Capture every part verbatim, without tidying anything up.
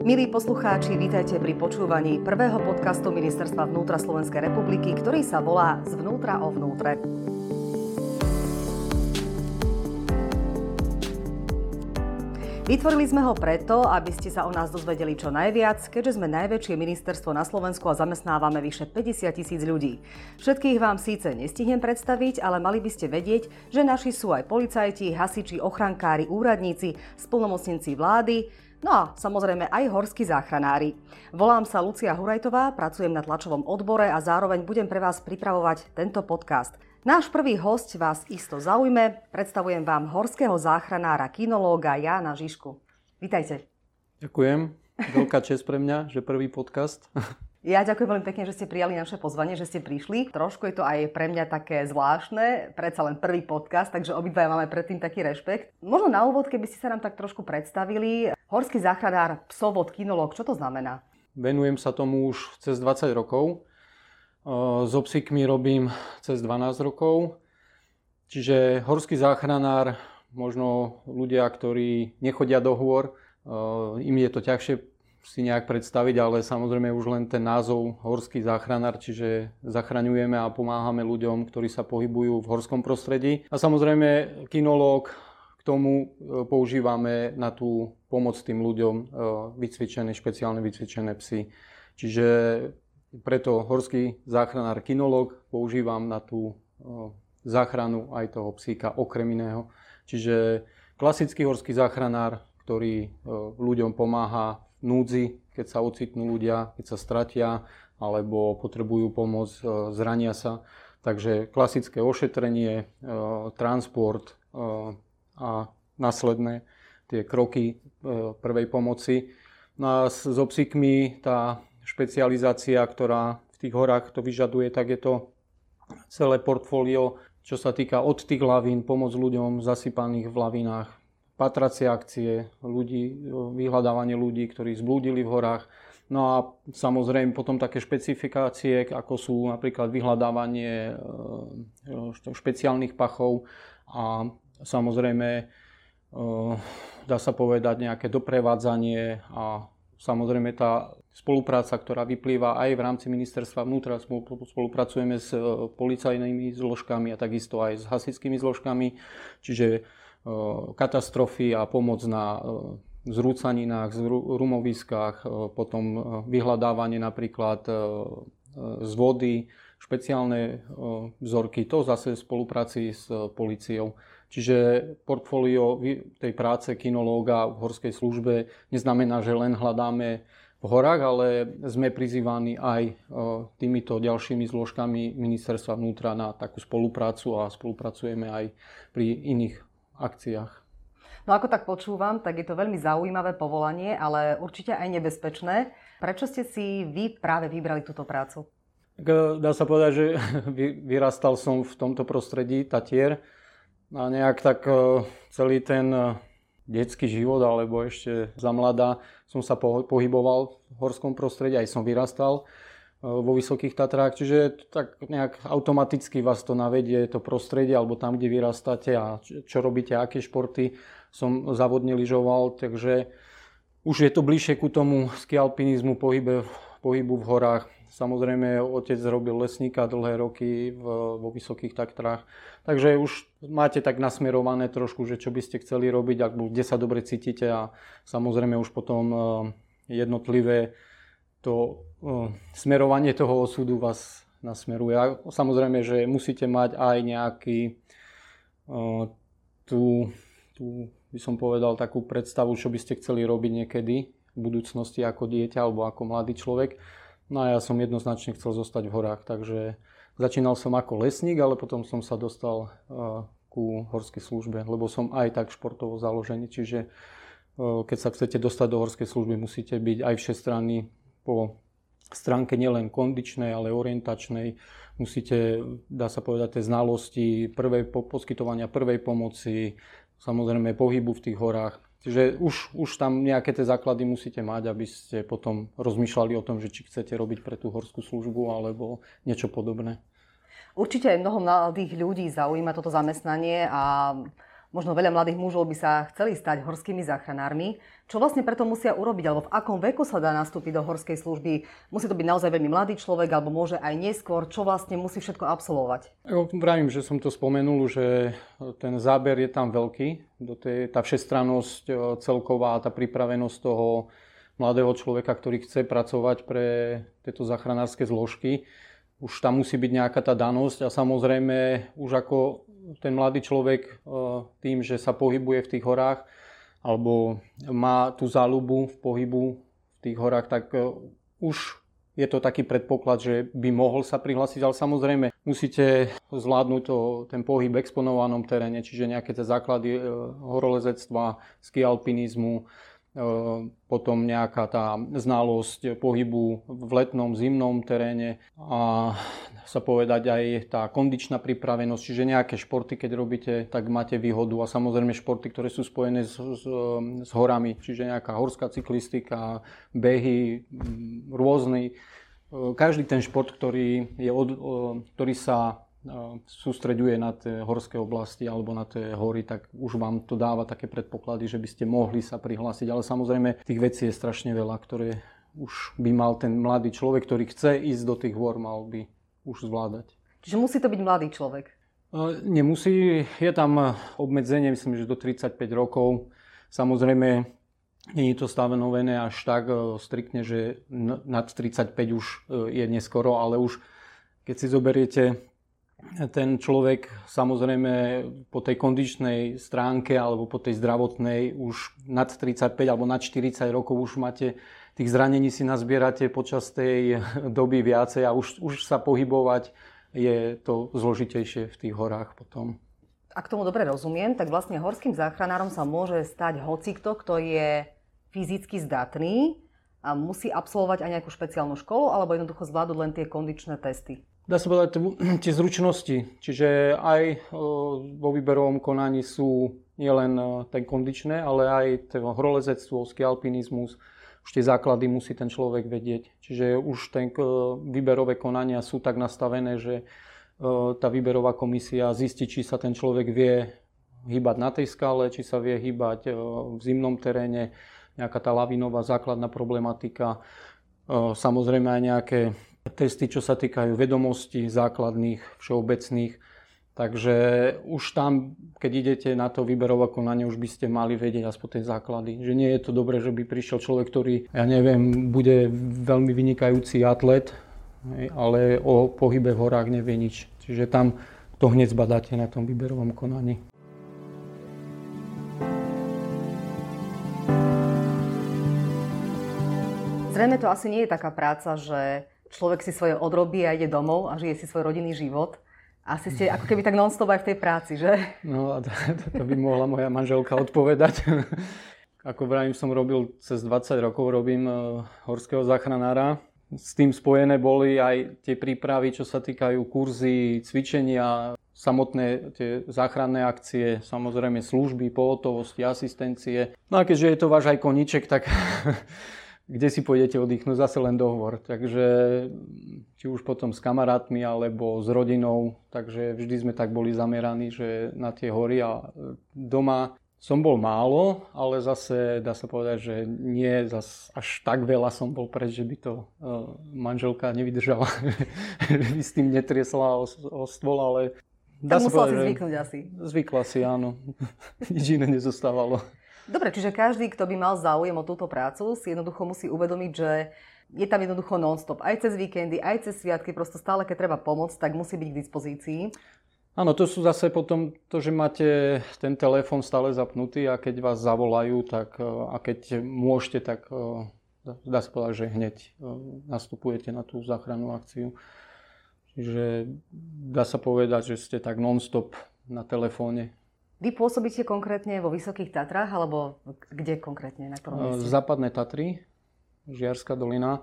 Milí poslucháči, vítajte pri počúvaní prvého podcastu Ministerstva vnútra Slovenskej republiky, ktorý sa volá Zvnútra o vnútre. Vytvorili sme ho preto, aby ste sa o nás dozvedeli čo najviac, keďže sme najväčšie ministerstvo na Slovensku a zamestnávame vyše päťdesiat tisíc ľudí. Všetkých vám síce nestihnem predstaviť, ale mali by ste vedieť, že naši sú aj policajti, hasiči, ochrankári, úradníci, splnomocnenci vlády, no a samozrejme aj horskí záchranári. Volám sa Lucia Hurajtová, pracujem na tlačovom odbore a zároveň budem pre vás pripravovať tento podcast. Náš prvý hosť vás isto zaujme. Predstavujem vám horského záchranára, kinológa Jána Žižku. Vítajte. Ďakujem. Veľká česť pre mňa, že prvý podcast. Ja ďakujem veľmi pekne, že ste prijali naše pozvanie, že ste prišli. Trošku je to aj pre mňa také zvláštne, predsa len prvý podcast, takže obidvaja máme predtým taký rešpekt. Možno na úvod, keby ste sa nám tak trošku predstavili. Horský záchranár, psovod, kinológ, čo to znamená? Venujem sa tomu už cez dvadsať rokov. So psíkmi robím cez dvanásť rokov. Čiže horský záchranár, možno ľudia, ktorí nechodia do hôr, im je to ťažšie si nejak predstaviť, ale samozrejme už len ten názov horský záchranár, čiže zachraňujeme a pomáhame ľuďom, ktorí sa pohybujú v horskom prostredí. A samozrejme kinológ, k tomu používame na tú pomoc tým ľuďom vycvičené, špeciálne vycvičené psy. Čiže preto horský záchranár kinológ používam na tú záchranu aj toho psíka okrem iného. Čiže klasický horský záchranár, ktorý ľuďom pomáha v núdzi, keď sa ocitnú ľudia, keď sa stratia alebo potrebujú pomoc, zrania sa. Takže klasické ošetrenie, transport a následné tie kroky prvej pomoci. No a so psíkmi tá špecializácia, ktorá v tých horách to vyžaduje, tak je to celé portfólio, čo sa týka od tých lavín, pomoc ľuďom zasypaných v lavinách, patracie akcie, ľudí, vyhľadávanie ľudí, ktorí zblúdili v horách. No a samozrejme potom také špecifikácie, ako sú napríklad vyhľadávanie špeciálnych pachov a samozrejme dá sa povedať nejaké doprevádzanie a samozrejme tá spolupráca, ktorá vyplýva aj v rámci ministerstva vnútra, spolupracujeme s policajnými zložkami a takisto aj s hasičskými zložkami, čiže katastrofy a pomoc na zrúcaninách, rumoviskách, potom vyhľadávanie napríklad z vody, špeciálne vzorky, to zase v spolupráci s políciou. Čiže portfólio tej práce kinológa v horskej službe neznamená, že len hľadáme v horách, ale sme prizývaní aj týmito ďalšími zložkami ministerstva vnútra na takú spoluprácu a spolupracujeme aj pri iných akciách. No ako tak počúvam, tak je to veľmi zaujímavé povolanie, ale určite aj nebezpečné. Prečo ste si vy práve vybrali túto prácu? Dá sa povedať, že vyrastal som v tomto prostredí Tatier a nejak tak celý ten detský život, alebo ešte za mladá som sa pohyboval v horskom prostredí, aj som vyrastal vo Vysokých Tatrách, čiže tak nejak automaticky vás to navedie, to prostredie, alebo tam, kde vyrastáte a čo robíte, aké športy. Som závodne lyžoval, takže už je to bližšie ku tomu skialpinizmu, pohybe, pohybu v horách. Samozrejme, otec robil lesníka dlhé roky v, vo Vysokých Tatrách. Takže už máte tak nasmerované trošku, že čo by ste chceli robiť, alebo kde sa dobre cítite a samozrejme už potom jednotlivé to smerovanie toho osudu vás nasmeruje. A samozrejme, že musíte mať aj nejaký tú, tú, by som povedal, takú predstavu, čo by ste chceli robiť niekedy v budúcnosti ako dieťa alebo ako mladý človek. No a ja som jednoznačne chcel zostať v horách, takže začínal som ako lesník, ale potom som sa dostal uh, ku horskej službe, lebo som aj tak športovo založený, čiže uh, keď sa chcete dostať do horskej služby, musíte byť aj všestranní po stránke nielen kondičnej, ale orientačnej. Musíte, dá sa povedať, tie znalosti prvej, po, poskytovania prvej pomoci, samozrejme pohybu v tých horách. Čiže už, už tam nejaké tie základy musíte mať, aby ste potom rozmýšľali o tom, že či chcete robiť pre tú horskú službu alebo niečo podobné. Určite aj mnoho mladých ľudí zaujíma toto zamestnanie a možno veľa mladých mužov by sa chceli stať horskými záchranármi. Čo vlastne preto musia urobiť, alebo v akom veku sa dá nastúpiť do horskej služby? Musí to byť naozaj veľmi mladý človek, alebo môže aj neskôr, čo vlastne musí všetko absolvovať? Ja vravím, že som to spomenul, že ten záber je tam veľký. Do tej, tá všestrannosť celková, tá pripravenosť toho mladého človeka, ktorý chce pracovať pre tieto záchranárske zložky. Už tam musí byť nejaká tá danosť a samozrejme už ako ten mladý človek tým, že sa pohybuje v tých horách alebo má tú záľubu v pohybu v tých horách, tak už je to taký predpoklad, že by mohol sa prihlásiť, ale samozrejme musíte zvládnuť to, ten pohyb v exponovanom teréne, čiže nejaké tie základy horolezectva, ski alpinizmu, potom nejaká tá znalosť pohybu v letnom, zimnom teréne a sa povedať aj tá kondičná pripravenosť, čiže nejaké športy, keď robíte, tak máte výhodu a samozrejme športy, ktoré sú spojené s, s, s horami, čiže nejaká horská cyklistika, behy, rôzny. Každý ten šport, ktorý, je od, ktorý sa sústreďuje na tie horské oblasti alebo na tie hory, tak už vám to dáva také predpoklady, že by ste mohli sa prihlásiť. Ale samozrejme tých vecí je strašne veľa, ktoré už by mal ten mladý človek, ktorý chce ísť do tých hôr, mal by už zvládať. Čiže musí to byť mladý človek? Nemusí. Je tam obmedzenie, myslím, že do tridsaťpäť rokov. Samozrejme, nie je to stanovené až tak striktne, že nad tridsaťpäť už je neskoro, ale už keď si zoberiete ten človek, samozrejme po tej kondičnej stránke alebo po tej zdravotnej už nad tridsaťpäť alebo nad štyridsať rokov už máte tých zranení, si nazbierate počas tej doby viacej a už, už sa pohybovať je to zložitejšie v tých horách potom. Ak tomu dobre rozumiem, tak vlastne horským záchranárom sa môže stať hocikto, kto je fyzicky zdatný a musí absolvovať aj nejakú špeciálnu školu alebo jednoducho zvládnuť len tie kondičné testy. Dá sa povedať tie zručnosti, čiže aj vo výberovom konaní sú nielen ten kondičné, ale aj horolezectvo, ski alpinizmus, už tie základy musí ten človek vedieť. Čiže už ten výberové konania sú tak nastavené, že tá výberová komisia zistí, či sa ten človek vie hýbať na tej skale, či sa vie hýbať v zimnom teréne, nejaká tá lavinová základná problematika, samozrejme aj nejaké testy, čo sa týkajú vedomostí základných, všeobecných. Takže už tam, keď idete na to výberové konanie, už by ste mali vedieť aspoň tie základy. Že nie je to dobré, že by prišiel človek, ktorý, ja neviem, bude veľmi vynikajúci atlet, ale o pohybe v horách nevie nič. Čiže tam to hneď zbadáte na tom výberovom konaní. Zrejme to asi nie je taká práca, že človek si svoje odrobí a ide domov a žije si svoj rodinný život. Asi ste ako keby tak non-stop aj v tej práci, že? No a to, to by mohla moja manželka odpovedať. Ako vravím, som robil cez dvadsať rokov, robím horského záchranára. S tým spojené boli aj tie prípravy, čo sa týkajú kurzy, cvičenia, samotné tie záchranné akcie, samozrejme služby, pohotovosti, asistencie. No a keďže je to váš aj koníček, tak kde si pôjdete oddychnúť, zase len dohovor. Takže či už potom s kamarátmi alebo s rodinou, takže vždy sme tak boli zameraní, že na tie hory a doma som bol málo, ale zase dá sa povedať, že nie zase až tak veľa som bol preč, že by to manželka nevydržala, že by s tým netriesla o, o stôl, ale dá tak sa musela povedať, si zvyknúť asi. Zvykla si, áno. Nič iné nezostávalo. Dobre, čiže každý, kto by mal záujem o túto prácu, si jednoducho musí uvedomiť, že je tam jednoducho non-stop. Aj cez víkendy, aj cez sviatky, prosto stále, keď treba pomôcť, tak musí byť k dispozícii. Áno, to sú zase potom to, že máte ten telefón stále zapnutý a keď vás zavolajú, tak a keď môžete, tak dá sa povedať, že hneď nastupujete na tú záchrannú akciu. Čiže dá sa povedať, že ste tak non-stop na telefóne. Vy pôsobíte konkrétne vo Vysokých Tatrách, alebo kde konkrétne, na ktorom mieste? Západné Tatry, Žiarská dolina.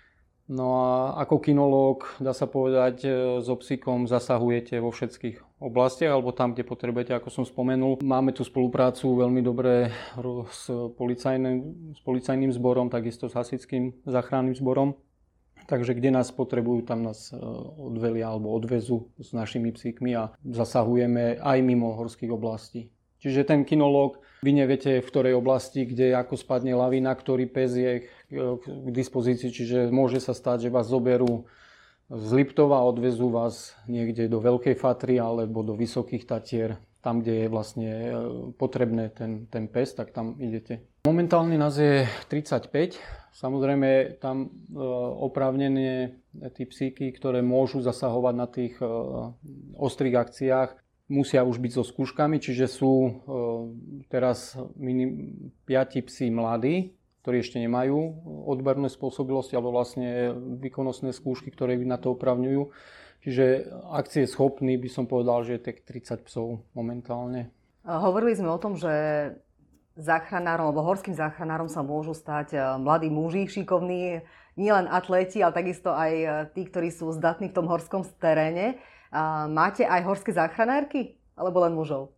No a ako kinológ, dá sa povedať, so psíkom zasahujete vo všetkých oblastiach, alebo tam, kde potrebujete, ako som spomenul. Máme tu spoluprácu veľmi dobré s policajným, s policajným zborom, takisto s hasičským záchranným zborom. Takže kde nás potrebujú, tam nás odvelia alebo odvezú s našimi psíkmi a zasahujeme aj mimo horských oblastí. Čiže ten kinológ, vy neviete, v ktorej oblasti, kde ako spadne lavína, ktorý pes je k dispozícii, čiže môže sa stať, že vás zoberú z Liptova, odvezú vás niekde do Veľkej Fatry alebo do Vysokých Tatier, tam, kde je vlastne potrebné ten, ten pes, tak tam idete. Momentálne nás je tridsaťpäť. Samozrejme, tam oprávnene tí psíky, ktoré môžu zasahovať na tých ostrých akciách, musia už byť so skúškami, čiže sú teraz minim piati psi mladí, ktorí ešte nemajú odborné spôsobilosti alebo vlastne výkonnostné skúšky, ktoré na to opravňujú. Čiže akcie schopný by som povedal, že je tak tridsať psov momentálne. Hovorili sme o tom, že záchranárom alebo horským záchranárom sa môžu stať mladí muži, šikovní, nielen atléti, ale takisto aj tí, ktorí sú zdatní v tom horskom teréne. Máte aj horské záchranárky? Alebo len mužov?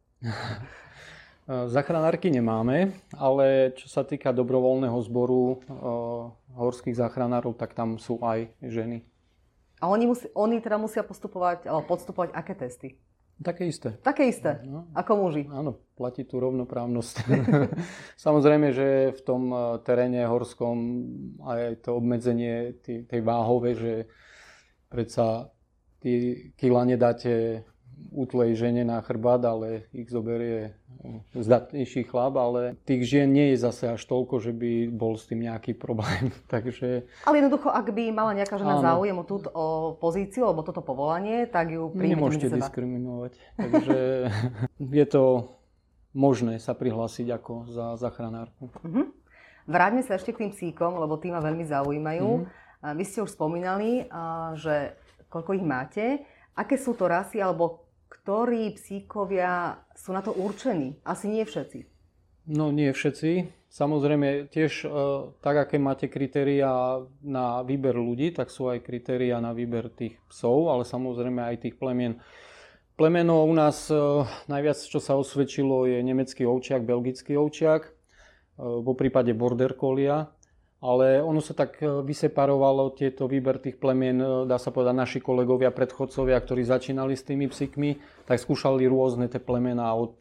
Záchranárky nemáme, ale čo sa týka dobrovoľného zboru horských záchranárov, tak tam sú aj ženy. A oni, musí, oni teda musia postupovať, alebo podstupovať aké testy? Také isté. Také isté, no, ako muži. Áno, platí tu rovnoprávnosť. Samozrejme, že v tom teréne horskom aj to obmedzenie tej, tej váhove, že predsa tí kila nedáte útlej žene na chrbát, ale ich zoberie zdatnejší chlap, ale tých žien nie je zase až toľko, že by bol s tým nejaký problém. Takže... Ale jednoducho, ak by mala nejaká žena áno. záujem o túto o pozíciu alebo toto povolanie, tak ju príjmete nemôžete medzi seba. Diskriminovať. Takže je to možné sa prihlásiť ako za záchranárku. Uh-huh. Vráťme sa ešte k tým psíkom, lebo tí ma veľmi zaujímajú. Uh-huh. Vy ste už spomínali, že koľko ich máte. Aké sú to rasy, alebo ktorí psíkovia sú na to určení? Asi nie všetci. No nie všetci. Samozrejme tiež tak, aké máte kritériá na výber ľudí, tak sú aj kritériá na výber tých psov, ale samozrejme aj tých plemien. Plemeno u nás najviac, čo sa osvedčilo, je nemecký ovčiak, belgický ovčiak, vo prípade border collia. Ale ono sa tak vyseparovalo, tieto výber tých plemien, dá sa povedať, naši kolegovia, predchodcovia, ktorí začínali s tými psíkmi, tak skúšali rôzne tie plemená od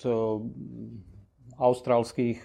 austrálskych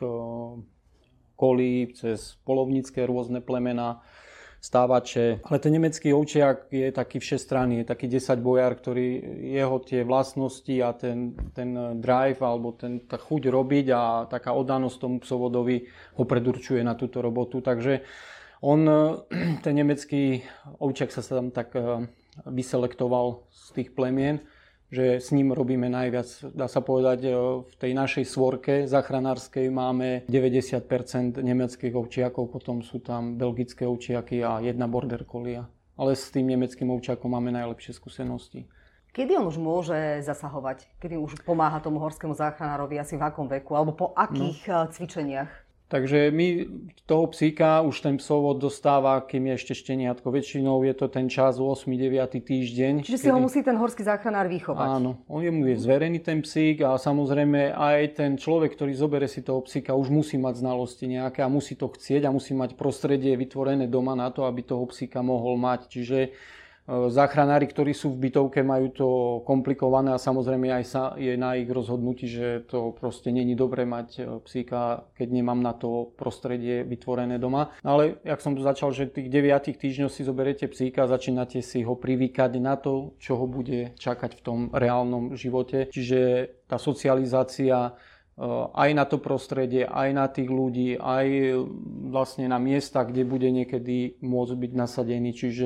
kolí cez polovnícke rôzne plemená, stávače. Ale ten nemecký ovčiak je taký všestranný, je taký desaťbojár, ktorý jeho tie vlastnosti a ten, ten drive alebo ten, tá chuť robiť a taká oddanosť tomu psovodovi ho predurčuje na túto robotu. Takže on, ten nemecký ovčiak sa tam tak vyselektoval z tých plemien, že s ním robíme najviac. Dá sa povedať, v tej našej svorke záchranárskej máme deväťdesiat percent nemeckých ovčiakov, potom sú tam belgické ovčiaky a jedna border collia. Ale s tým nemeckým ovčiakom máme najlepšie skúsenosti. Kedy on už môže zasahovať? Kedy už pomáha tomu horskému záchranárovi, asi v akom veku? Alebo po akých no. cvičeniach? Takže my toho psíka už ten psovod dostáva, kým je ešte šteniatko. Väčšinou je to ten čas ôsmy deviaty týždeň. Čiže kedy... si ho musí ten horský záchranár vychovať. Áno, on je mu je zverený ten psík a samozrejme aj ten človek, ktorý zobere si toho psíka, už musí mať znalosti nejaké a musí to chcieť a musí mať prostredie vytvorené doma na to, aby toho psíka mohol mať. Čiže záchranári, ktorí sú v bytovke, majú to komplikované a samozrejme aj sa je na ich rozhodnutí, že to proste není dobre mať psíka, keď nemám na to prostredie vytvorené doma. Ale jak som to začal, že tých deviatich týždňov si zoberiete psíka a začínate si ho privykať na to, čo ho bude čakať v tom reálnom živote. Čiže tá socializácia aj na to prostredie, aj na tých ľudí, aj vlastne na miesta, kde bude niekedy môcť byť nasadený. Čiže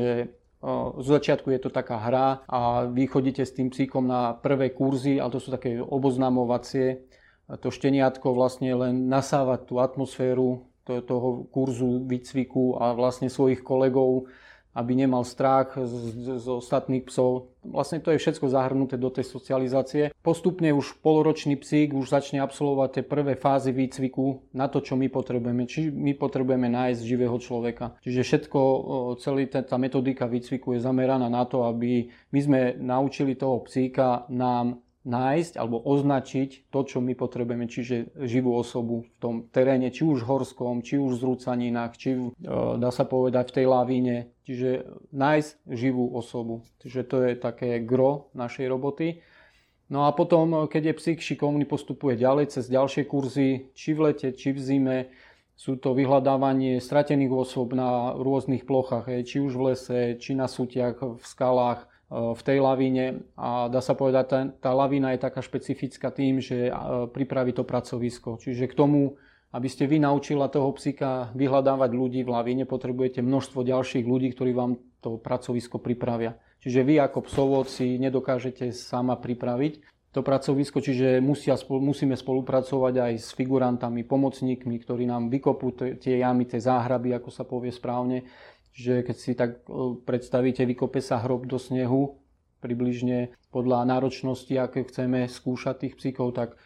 z začiatku je to taká hra a vy chodíte s tým psíkom na prvé kurzy, ale to sú také oboznamovacie. To šteniatko vlastne len nasávať tú atmosféru toho kurzu, výcviku a vlastne svojich kolegov, aby nemal strach z, z ostatných psov. Vlastne to je všetko zahrnuté do tej socializácie. Postupne už poloročný psík už začne absolvovať tie prvé fázy výcviku na to, čo my potrebujeme. Či my potrebujeme nájsť živého človeka. Čiže všetko, celý tá metodika výcviku je zameraná na to, aby my sme naučili toho psíka nám nájsť alebo označiť to, čo my potrebujeme, čiže živú osobu v tom teréne, či už horskom, či už v zrúcaninách, či dá sa povedať v tej lavíne. Čiže nájsť živú osobu. Čiže to je také gro našej roboty. No a potom, keď je psík šikovný, postupuje ďalej cez ďalšie kurzy, či v lete, či v zime. Sú to vyhľadávanie stratených osôb na rôznych plochách, či už v lese, či na sútiach, v skalách, v tej lavíne. A dá sa povedať, tá, tá lavína je taká špecifická tým, že pripraví to pracovisko. Čiže k tomu, aby ste vy naučila toho psíka vyhľadávať ľudí v lavíne, potrebujete množstvo ďalších ľudí, ktorí vám to pracovisko pripravia. Čiže vy ako psovod si nedokážete sama pripraviť to pracovisko, čiže musia, musíme spolupracovať aj s figurantami, pomocníkmi, ktorí nám vykopú tie jamy, tie záhraby, ako sa povie správne. Čiže keď si tak predstavíte, vykope sa hrob do snehu, približne podľa náročnosti, aké chceme skúšať tých psíkov, tak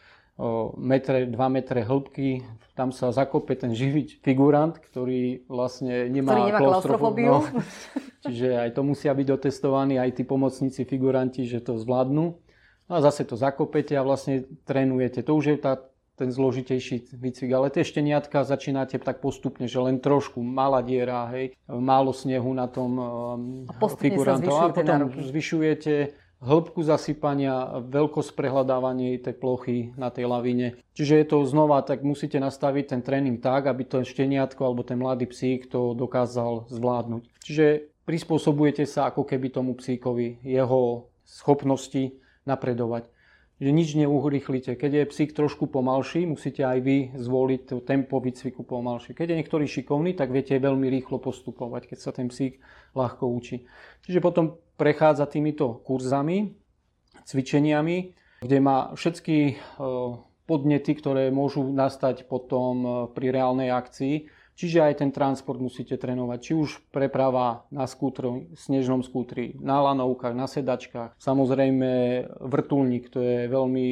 metre, dva metre hĺbky, tam sa zakope ten živý figurant, ktorý vlastne nemá, ktorý nemá klaustrofóbiu. No, čiže aj to musia byť otestovaní, aj tí pomocníci figuranti, že to zvládnu. No a zase to zakopete a vlastne trénujete. To už je tá, ten zložitejší výcvik. Ale tie šteniatka začínate tak postupne, že len trošku, malá diera, hej, málo snehu na tom figurantom. A potom zvyšujete hĺbku zasypania, veľkosť prehľadávania tej plochy na tej lavíne. Čiže je to znova, tak musíte nastaviť ten tréning tak, aby to šteniatko alebo ten mladý psík to dokázal zvládnuť. Čiže prispôsobujete sa ako keby tomu psíkovi, jeho schopnosti napredovať. Že nič neurychlíte. Keď je psík trošku pomalší, musíte aj vy zvoliť to tempo výcviku pomalšie. Keď je niektorý šikovný, tak viete veľmi rýchlo postupovať, keď sa ten psík ľahko učí. Čiže potom prechádza týmito kurzami, cvičeniami, kde má všetky podnety, ktoré môžu nastať potom pri reálnej akcii. Čiže aj ten transport musíte trénovať, či už preprava na skútri, snežnom skútri, na lanovkách, na sedačkách. Samozrejme vrtuľník, to je veľmi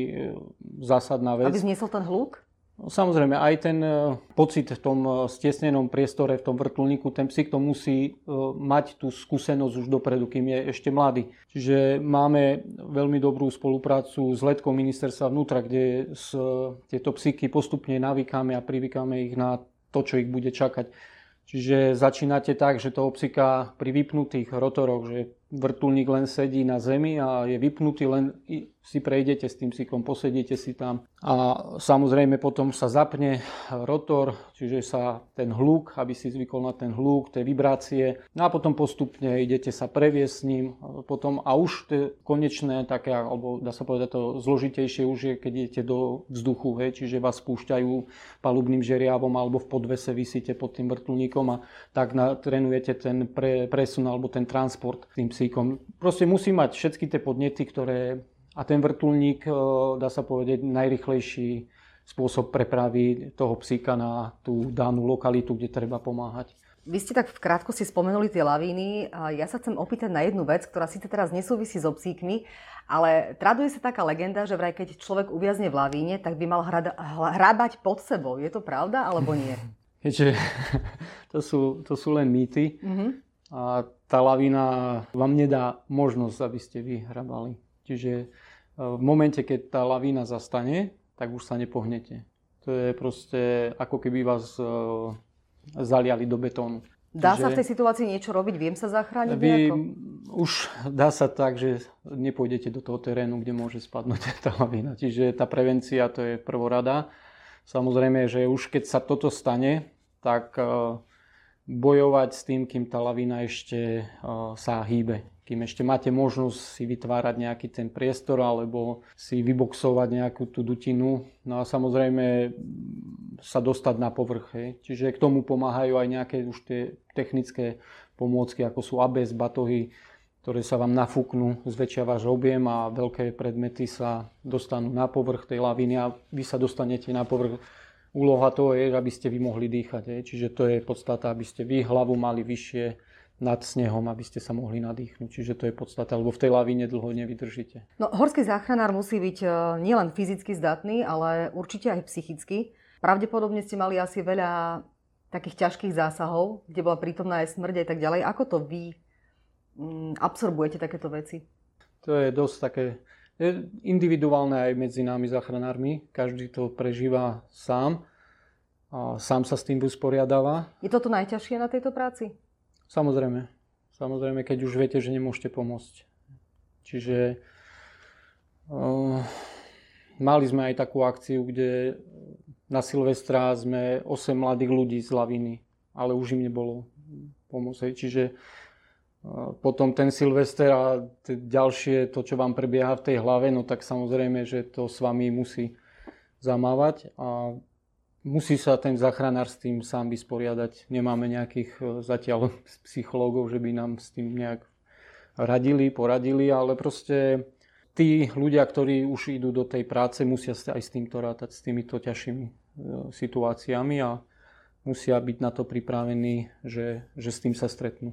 zásadná vec. Aby zniesol ten hluk? Samozrejme, aj ten pocit v tom stiesnenom priestore, v tom vrtuľníku, ten psík to musí mať tú skúsenosť už dopredu, kým je ešte mladý. Čiže máme veľmi dobrú spoluprácu s letkou ministerstva vnútra, kde s, tieto psíky postupne navykáme a privykáme ich na to, čo ich bude čakať. Čiže začínate tak, že toho psíka pri vypnutých rotoroch, že vrtuľník len sedí na zemi a je vypnutý, len si prejdete s tým psíkom, posedíte si tam. A samozrejme potom sa zapne rotor, čiže sa ten hluk, aby si zvykol na ten hluk, tie vibrácie. No a potom postupne idete sa previesť s ním. Potom, a už tie konečné také, alebo dá sa povedať to zložitejšie už je, keď idete do vzduchu, hej, čiže vás spúšťajú palubným žeriavom alebo v podvese visíte pod tým vrtuľníkom a tak trénujete ten pre, presun alebo ten transport tým psíkom. Proste musí mať všetky tie podnety, ktoré... A ten vrtuľník, dá sa povedať, najrýchlejší spôsob prepravy toho psíka na tú danú lokalitu, kde treba pomáhať. Vy ste tak v krátkosti spomenuli tie lavíny. Ja sa chcem opýtať na jednu vec, ktorá síce teraz nesúvisí so psíkmi, ale traduje sa taká legenda, že vraj keď človek uviazne v lavíne, tak by mal hrada, hrábať pod sebou. Je to pravda, alebo nie? Keďže to sú, to sú len mýty. Mm-hmm. A tá lavína vám nedá možnosť, aby ste vy hrabali. Čiže v momente, keď tá lavína zastane, tak už sa nepohnete. To je proste ako keby vás zaliali do betónu. Dá Čiže sa v tej situácii niečo robiť? Viem sa zachrániť vy, nejako? Už dá sa tak, že nepôjdete do toho terénu, kde môže spadnúť tá lavína. Čiže tá prevencia, to je prvorada. Samozrejme, že už keď sa toto stane, tak bojovať s tým, kým tá lavína ešte sa hýbe. Kým ešte máte možnosť si vytvárať nejaký ten priestor alebo si vyboxovať nejakú tú dutinu. No a samozrejme sa dostať na povrch. Hej. Čiže k tomu pomáhajú aj nejaké už tie technické pomôcky, ako sú á bé es batohy, ktoré sa vám nafúknú, zväčšia váš objem a veľké predmety sa dostanú na povrch tej lavíny a vy sa dostanete na povrch. Úloha toho je, aby ste vy mohli dýchať. Hej. Čiže to je podstata, aby ste vy hlavu mali vyššie nad snehom, aby ste sa mohli nadýchnuť. Čiže to je podstata, lebo v tej lavíne dlho nevydržíte. No, horský záchranár musí byť nielen fyzicky zdatný, ale určite aj psychicky. Pravdepodobne ste mali asi veľa takých ťažkých zásahov, kde bola prítomná aj smrť a tak ďalej. Ako to vy absorbujete takéto veci? To je dosť také individuálne aj medzi nami záchranármi. Každý to prežíva sám. A sám sa s tým usporiadáva. Je toto najťažšie na tejto práci? Samozrejme. Samozrejme, keď už viete, že nemôžete pomôcť. Čiže Uh, mali sme aj takú akciu, kde na Silvestra sme osem mladých ľudí z laviny, ale už im nebolo pomôcť. Čiže uh, potom ten Silvester a ďalšie, to, čo vám prebieha v tej hlave, no tak samozrejme, že to s vami musí zamávať a musí sa ten záchranár s tým sám vysporiadať. Nemáme nejakých zatiaľ psychológov, že by nám s tým nejak radili, poradili, ale proste tí ľudia, ktorí už idú do tej práce, musia sa aj s týmto rátať, s týmito ťažšími situáciami a musia byť na to pripravení, že, že s tým sa stretnú.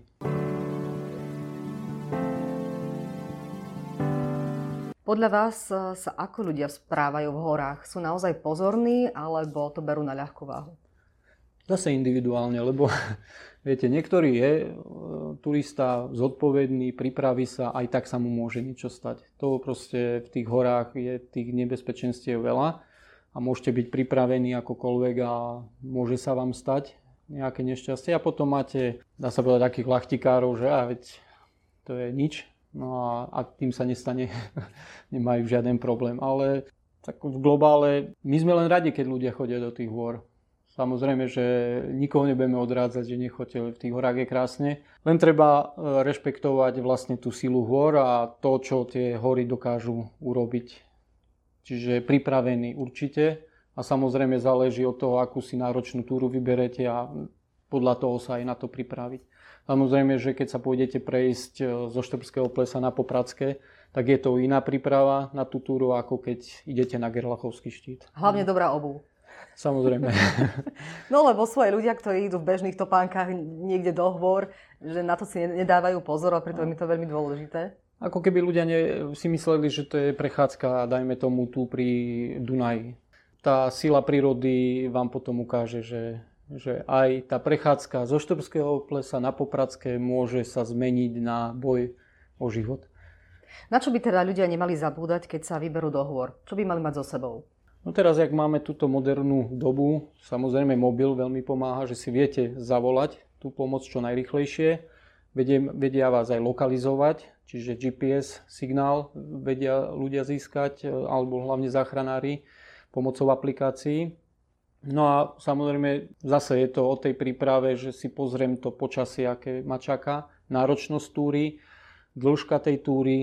Podľa vás sa ako ľudia správajú v horách? Sú naozaj pozorní, alebo to berú na ľahkú váhu? Zase individuálne, lebo viete, niektorý je e, turista zodpovedný, pripraví sa, aj tak sa mu môže niečo stať. To proste v tých horách je tých nebezpečenstiev veľa a môžete byť pripravení akokoľvek a môže sa vám stať nejaké nešťastie. A potom máte, dá sa povedať, takých ľachtikárov, že a veď to je nič. No a ak tým sa nestane, nemajú žiaden problém. Ale tak v globále, my sme len radi, keď ľudia chodia do tých hôr. Samozrejme, že nikoho nebudeme odrádzať, že nechoďte, v tých horách je krásne. Len treba rešpektovať vlastne tú silu hôr a to, čo tie hory dokážu urobiť. Čiže pripravení určite a samozrejme záleží od toho, akú si náročnú túru vyberete a podľa toho sa aj na to pripraviť. Samozrejme, že keď sa pôjdete prejsť zo Štrbského plesa na Popradské, tak je to iná príprava na tú túru, ako keď idete na Gerlachovský štít. Hlavne dobrá obuv. Samozrejme. No lebo sú aj ľudia, ktorí idú v bežných topánkach niekde do hôr, že na to si nedávajú pozor a preto je mi to veľmi dôležité. Ako keby ľudia ne, si mysleli, že to je prechádzka, dajme tomu tu pri Dunaji. Tá sila prírody vám potom ukáže, že že aj tá prechádzka zo Štrbského plesa na Popradské môže sa zmeniť na boj o život. Na čo by teda ľudia nemali zabúdať, keď sa vyberú do hôr? Čo by mali mať so sebou? No teraz, jak máme túto modernú dobu, samozrejme mobil veľmi pomáha, že si viete zavolať tú pomoc čo najrýchlejšie. Vedia, vedia vás aj lokalizovať, čiže G P S signál vedia ľudia získať, alebo hlavne záchranári pomocou aplikácií. No a samozrejme zase je to o tej príprave, že si pozriem to počasie, aké ma čaká, náročnosť túry, dĺžka tej túry,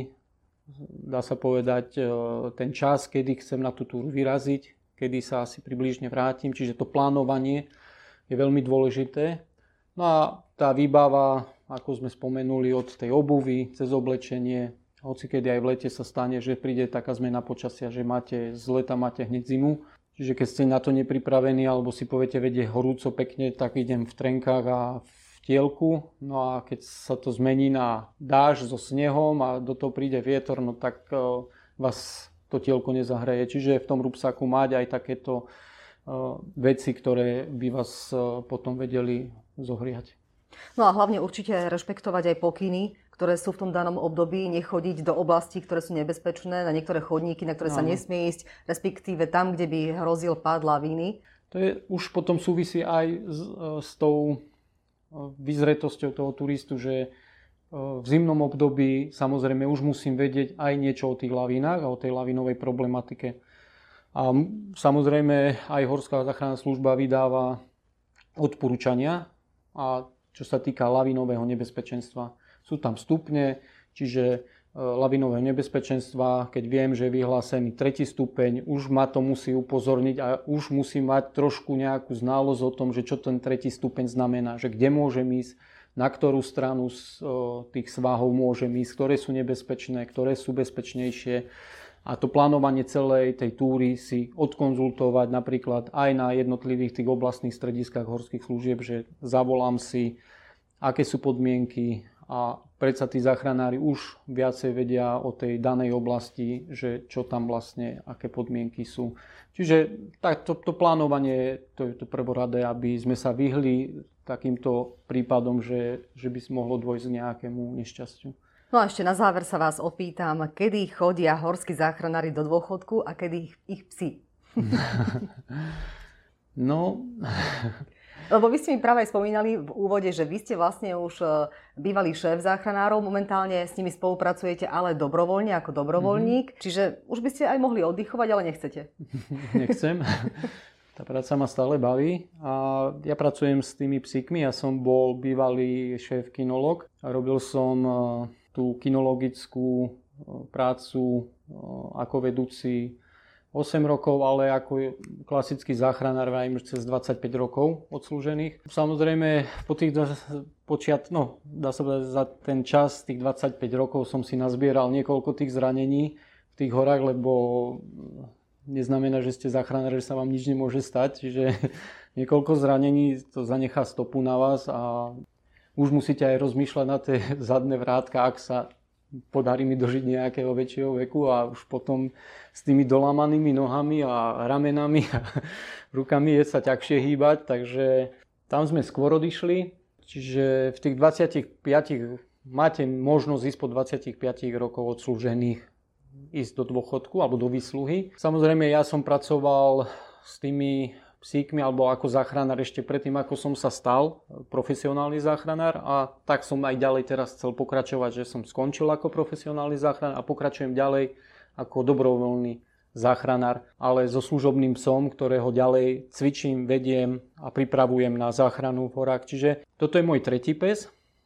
dá sa povedať ten čas, kedy chcem na tú túru vyraziť, kedy sa asi približne vrátim, čiže to plánovanie je veľmi dôležité. No a tá výbava, ako sme spomenuli, od tej obuvy cez oblečenie, hoci kedy aj v lete sa stane, že príde taká zmena počasia, že máte z leta máte hneď zimu. Čiže keď ste na to nepripravení, alebo si poviete, vedie horúco pekne, tak idem v trenkách a v tielku. No a keď sa to zmení na dážď so snehom a do toho príde vietor, no tak uh, vás to tielko nezahreje. Čiže v tom rúbsaku mať aj takéto uh, veci, ktoré by vás uh, potom vedeli zohriať. No a hlavne určite rešpektovať aj pokyny, ktoré sú v tom danom období, nechodiť do oblastí, ktoré sú nebezpečné, na niektoré chodníky, na ktoré sa nesmie ísť, respektíve tam, kde by hrozil pád lavíny. To je, už potom súvisí aj s, s tou vyzretosťou toho turistu, že v zimnom období samozrejme už musím vedieť aj niečo o tých lavínach a o tej lavínovej problematike. A samozrejme aj Horská záchranná služba vydáva odporúčania, a čo sa týka lavínového nebezpečenstva. Sú tam stupne, čiže lavinového nebezpečenstva, keď viem, že je vyhlásený tretí stupeň, už ma to musí upozorniť a už musí mať trošku nejakú znalosť o tom, že čo ten tretí stupeň znamená, že kde môžem ísť, na ktorú stranu z tých svahov môžem ísť, ktoré sú nebezpečné, ktoré sú bezpečnejšie. A to plánovanie celej tej túry si odkonzultovať napríklad aj na jednotlivých tých oblastných strediskách horských služieb, že zavolám si, aké sú podmienky, a predsa tí záchranári už viacej vedia o tej danej oblasti, že čo tam vlastne, aké podmienky sú. Čiže tak, to, to plánovanie, to je to prvoradé, aby sme sa vyhli takýmto prípadom, že, že by mohlo dôjsť k nejakému nešťastiu. No a ešte na záver sa vás opýtam, kedy chodia horskí záchranári do dôchodku a kedy ich, ich psi? No... Lebo vy ste mi práve aj spomínali v úvode, že vy ste vlastne už bývalý šéf záchranárov, momentálne s nimi spolupracujete, ale dobrovoľne ako dobrovoľník. Mm-hmm. Čiže už by ste aj mohli oddychovať, ale nechcete. Nechcem. Tá práca ma stále baví a ja pracujem s tými psíkmi. Ja som bol bývalý šéf kinológ a robil som tú kinologickú prácu ako vedúci osem rokov, ale ako klasický záchranár aj cez dvadsaťpäť rokov odslúžených. Samozrejme, po tých počiat, no, dá sa povedať, za ten čas, tých dvadsaťpäť rokov som si nazbieral niekoľko tých zranení v tých horách, lebo neznamená, že ste záchranár, že sa vám nič nemôže stať. Čiže niekoľko zranení to zanechá stopu na vás a už musíte aj rozmýšľať na tie zadné vrátka, ak sa podarí mi dožiť nejakého väčšieho veku a už potom s tými dolamanými nohami a ramenami a rukami je sa ťažšie hýbať, takže tam sme skôr odišli. Čiže v tých dvadsiatich piatich máte možnosť ísť po dvadsiatich piatich rokov odslúžených ísť do dôchodku alebo do výsluhy. Samozrejme, ja som pracoval s tými psíkmi alebo ako záchranár ešte predtým, ako som sa stal profesionálny záchranár a tak som aj ďalej teraz chcel pokračovať, že som skončil ako profesionálny záchranár a pokračujem ďalej ako dobrovoľný záchranár, ale so služobným psom, ktorého ďalej cvičím, vediem a pripravujem na záchranu v horách. Čiže toto je môj tretí pes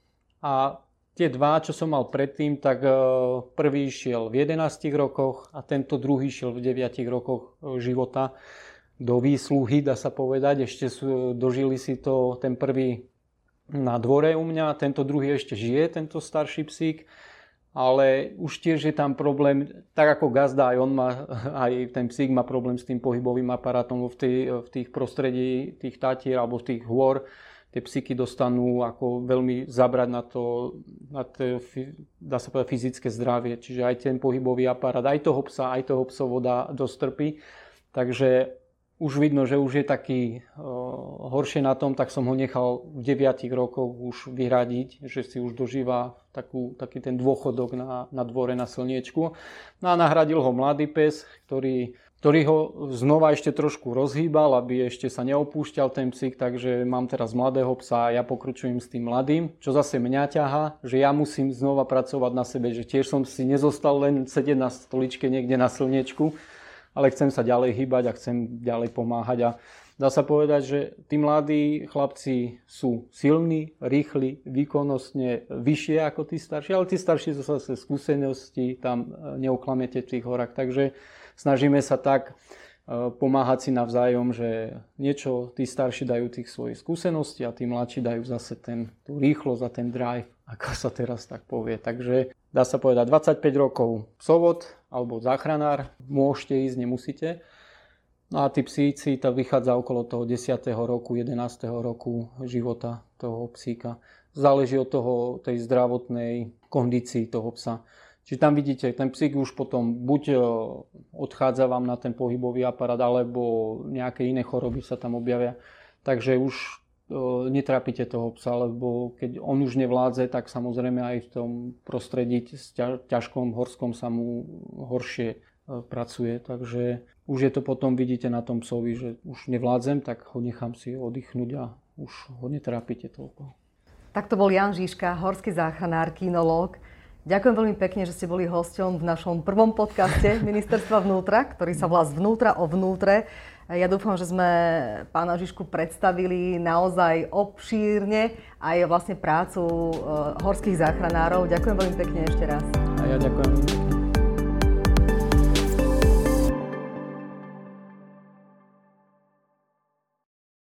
a tie dva, čo som mal predtým, tak prvý šiel v jedenástich rokoch a tento druhý šiel v deviatich rokoch života do výsluhy, dá sa povedať. Ešte sú, dožili si to ten prvý na dvore u mňa, tento druhý ešte žije, tento starší psík, ale už tiež je tam problém, tak ako gazda, aj on má, aj ten psík má problém s tým pohybovým aparátom v, tých, v tých prostredí tých Tatier alebo v tých hôr. Tie psíky dostanú ako veľmi zabrať na to, na to, dá sa povedať, fyzické zdravie. Čiže aj ten pohybový aparát, aj toho psa, aj toho psovoda dosť trpí. Takže už vidno, že už je taký uh, horšie na tom, tak som ho nechal v deviatich rokoch už vyradiť, že si už dožíva takú, taký ten dôchodok na, na dvore na slniečku. No a nahradil ho mladý pes, ktorý, ktorý ho znova ešte trošku rozhýbal, aby ešte sa neopúšťal ten psík, takže mám teraz mladého psa a ja pokračujem s tým mladým, čo zase mňa ťahá, že ja musím znova pracovať na sebe, že tiež som si nezostal len sedieť na stoličke niekde na slniečku, ale chcem sa ďalej hýbať a chcem ďalej pomáhať. A dá sa povedať, že tí mladí chlapci sú silní, rýchli, výkonnostne vyššie ako tí starší, ale tí starší sú zase skúsenosti, tam neoklamete v tých horách. Takže snažíme sa tak pomáhať si navzájom, že niečo tí starší dajú tých svojich skúseností a tí mladší dajú zase ten, tú rýchlosť a ten drive, ako sa teraz tak povie. Takže dá sa povedať dvadsaťpäť rokov psovod alebo záchranár, môžete ísť, nemusíte. No a tí psíci, to vychádza okolo toho desiateho roku, jedenásteho roku života toho psíka. Záleží od toho, tej zdravotnej kondícii toho psa. Čiže tam vidíte, ten psík už potom buď odchádza vám na ten pohybový aparát, alebo nejaké iné choroby sa tam objavia. Takže už netrápite toho psa, lebo keď on už nevládze, tak samozrejme aj v tom prostredí ťažkom, horskom sa mu horšie pracuje. Takže už je to potom, vidíte na tom psovi, že už nevládzem, tak ho nechám si oddychnúť a už ho netrápite toľko. Tak to bol Jan Žižka, horský záchranár, kinológ. Ďakujem veľmi pekne, že ste boli hosťom v našom prvom podcaste Ministerstva vnútra, ktorý sa volá Zvnútra o vnútre. Ja dúfam, že sme pána Žižku predstavili naozaj obšírne aj vlastne prácu horských záchranárov. Ďakujem veľmi pekne ešte raz. A ja ďakujem.